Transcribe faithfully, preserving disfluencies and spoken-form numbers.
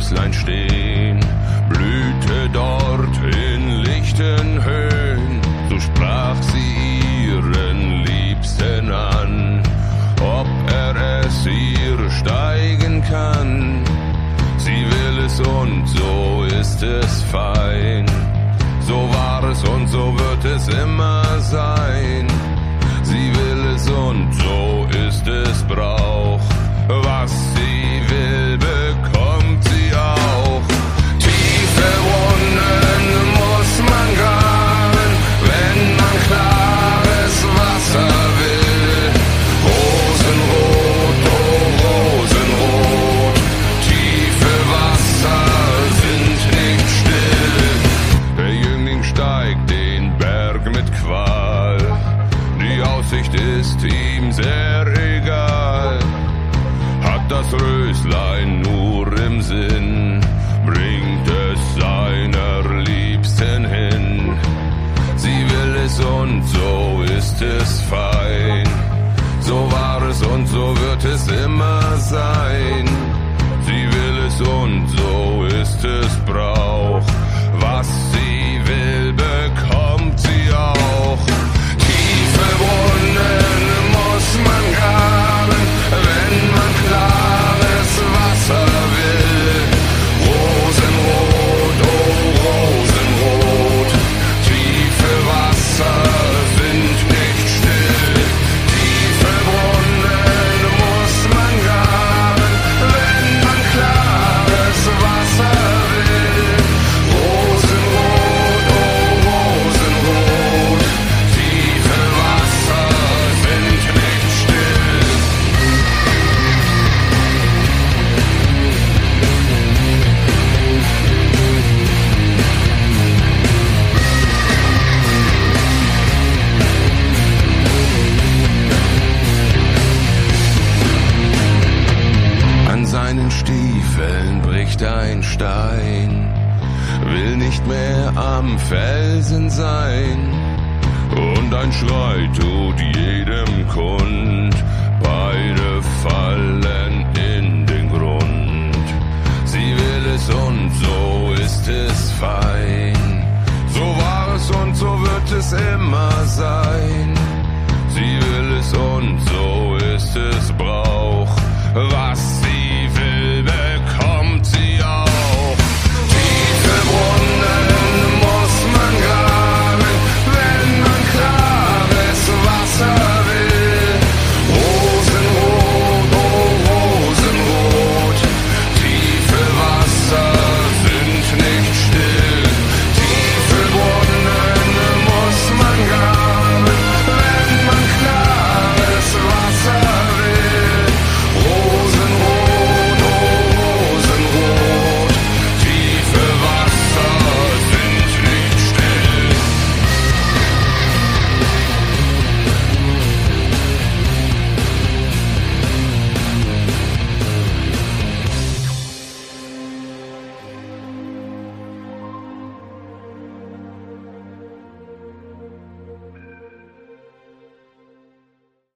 Häuslein stehen, blühte dort in lichten Höhen. So sprach sie ihren Liebsten an, ob er es ihr steigen kann. Sie will es und so ist es fein. So war es und so wird es immer sein. Sie will es und so ist es Brauch. Was sie will, bekommt sie auch. Tiefe Brunnen muss man graben, wenn man klares Wasser will. Rosenrot, oh Rosenrot, tiefe Wasser sind nicht still. Der Jüngling steigt den Berg mit Qual, die Aussicht ist ihm sehr egal. Hat das Röslein nur im Sinn, bringt es seiner Liebsten hin. Sie will es und so ist es fein. So war es und so wird es immer sein. Sie will es und so ist es Brauch. Was sie will, bekommt sie auch. Tiefe Brunnen muss man graben, wenn man klares Wasser will. Rosenrot, oh Rosenrot, tiefe Wasser sind nicht still. Tiefe Brunnen muss man graben, wenn man klares Wasser will. Rosenrot, oh Rosenrot, tiefe Wasser sind nicht still. An seinen Stiefeln bricht ein Stein, will nicht mehr am Felsen sein. Und ein Schrei tut jedem kund, beide fallen in den Grund. Sie will es und so ist es fein. So war es und so wird es immer sein. Sie will es und so ist es Brauch. Was